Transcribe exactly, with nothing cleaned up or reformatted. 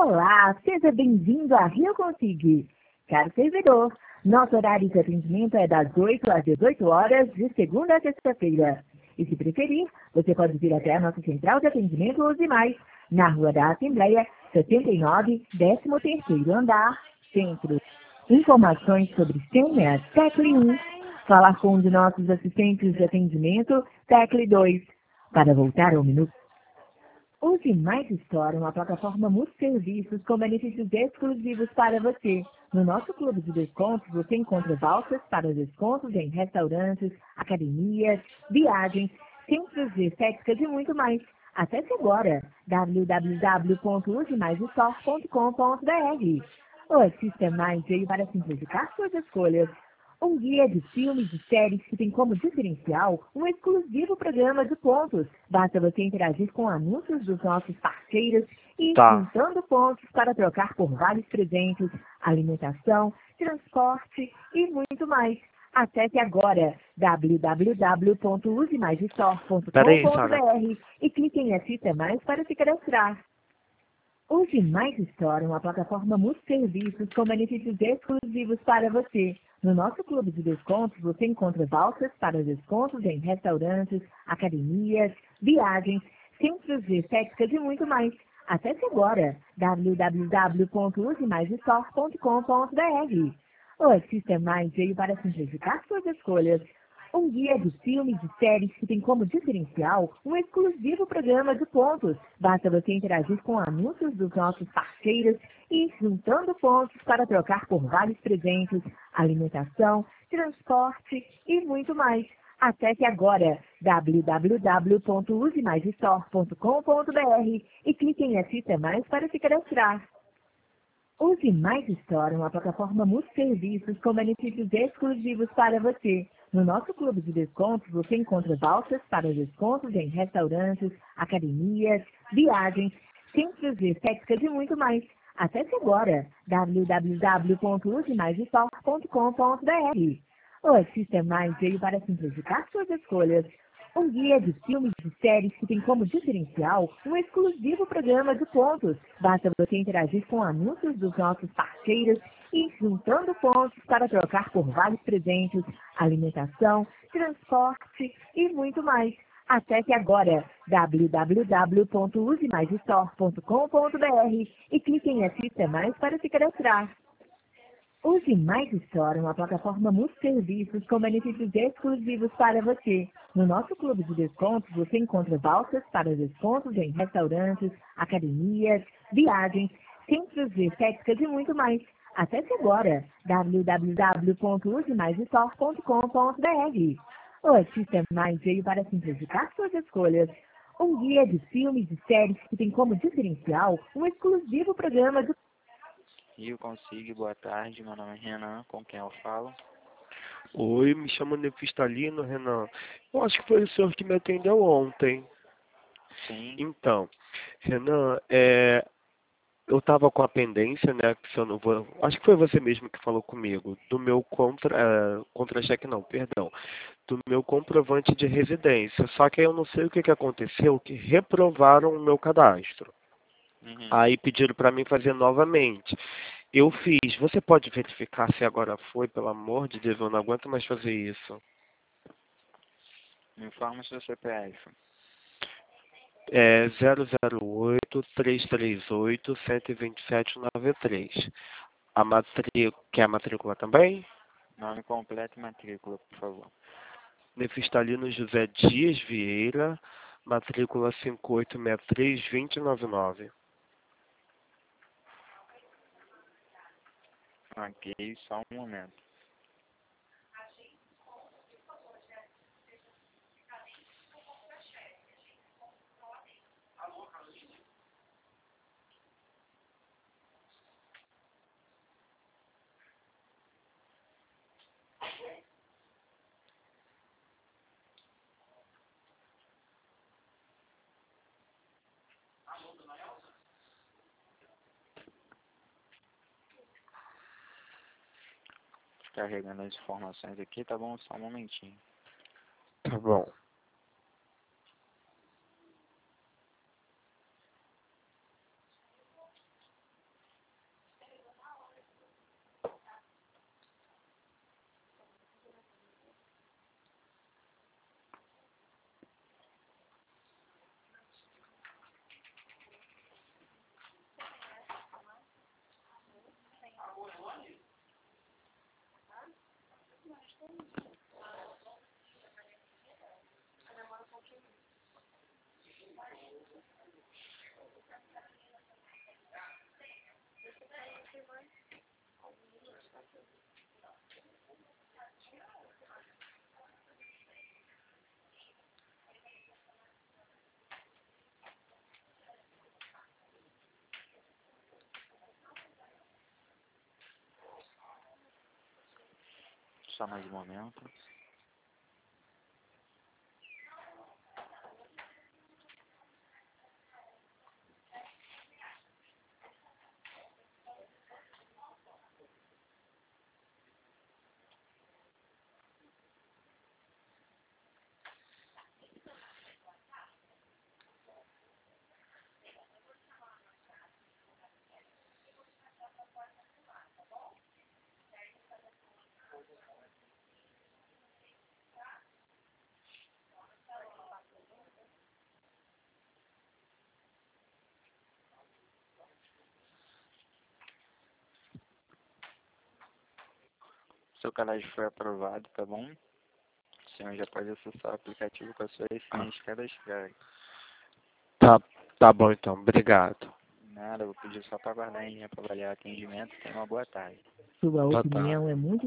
Olá, seja bem-vindo a Rio Consigue. Caro servidor, nosso horário de atendimento é das oito às dezoito horas, de segunda a sexta-feira. E se preferir, você pode vir até a nossa central de atendimento Use Mais, na Rua da Assembleia, setenta e nove, décimo terceiro andar, Centro. Informações sobre senha, tecle um. Falar com um de nossos assistentes de atendimento, tecle dois. Para voltar ao menu, Use Mais Store, uma plataforma multi-serviços com benefícios exclusivos para você. No nosso clube de descontos, você encontra vouchers para descontos em restaurantes, academias, viagens, centros de estética e muito mais. Acesse agora w w w ponto use mais store ponto com ponto b r. O Assista Mais veio para simplificar suas escolhas. Um guia de filmes e séries que tem como diferencial um exclusivo programa de pontos. Basta você interagir com anúncios dos nossos parceiros e Tá. juntando pontos para trocar por vários presentes, alimentação, transporte e muito mais. Acesse agora w w w ponto use mais store ponto com Peraí, ponto b Sara. r e clique em Assista Mais para se cadastrar. Use Mais Store, uma plataforma multi-serviços com benefícios exclusivos para você. No nosso clube de descontos, você encontra vouchers para descontos em restaurantes, academias, viagens, centros de estética e muito mais. Acesse agora w w w ponto use mais store ponto com ponto b r. O Assista Mais veio para simplificar suas escolhas. Um guia de filmes e séries que tem como diferencial um exclusivo programa de pontos. Basta você interagir com anúncios dos nossos parceiros e juntando pontos para trocar por vários presentes, alimentação, transporte e muito mais. Acesse agora w w w ponto use mais store ponto com ponto b r e clique em Assista Mais para se cadastrar. Use Mais Store, uma plataforma multi-serviços com benefícios exclusivos para você. No nosso clube de descontos, você encontra vouchers para descontos em restaurantes, academias, viagens, centros de estética e muito mais. Acesse agora w w w ponto use mais store ponto com ponto b r. O Assista Mais veio para simplificar suas escolhas. Um guia de filmes e séries que tem como diferencial um exclusivo programa de pontos. Basta você interagir com anúncios dos nossos parceiros e juntando pontos para trocar por vários presentes, alimentação, transporte e muito mais. Acesse agora w w w ponto use mais store ponto com ponto b r e clique em Assista Mais para se cadastrar. Use Mais Store, uma plataforma multi-serviços com benefícios exclusivos para você. No nosso clube de descontos, você encontra vouchers para descontos em restaurantes, academias, viagens, centros de estética e muito mais. Acesse agora w w w ponto use mais store ponto com ponto b r. O Assista Mais veio para simplificar suas escolhas. Um guia de filmes e séries que tem como diferencial um exclusivo programa de Rio Consigo, boa tarde, meu nome é Renan, com quem eu falo? Oi, me chamo Nefistalino, Renan. Eu acho que foi o senhor que me atendeu ontem. Sim. Então, Renan, é, eu estava com a pendência, né? Que se eu não vou, acho que foi você mesmo que falou comigo, do meu contra, é, contra-cheque não, perdão, do meu comprovante de residência. Só que aí eu não sei o que, que aconteceu, que reprovaram o meu cadastro. Uhum. Aí pediram para mim fazer novamente. Eu fiz. Você pode verificar se agora foi? Pelo amor de Deus, eu não aguento mais fazer isso. Me informa seu C P F. É zero zero oito, três três oito, sete dois sete nove três. A matrícula... Quer a matrícula também? Nome completo e matrícula, por favor. Nefistalino José Dias Vieira, matrícula cinco oito seis três, dois zero nove nove. Ok, só um momento. Carregando as informações aqui, tá bom? Só um momentinho. Tá bom. só mais um momento. Seu cadastro foi aprovado, tá bom? O senhor já pode acessar o aplicativo com a sua residência cadastrada. Tá, tá bom então, obrigado. Nada, vou pedir só para aguardar em linha para avaliar atendimento. Tenha uma boa tarde. Sua Boa opinião tarde. é muito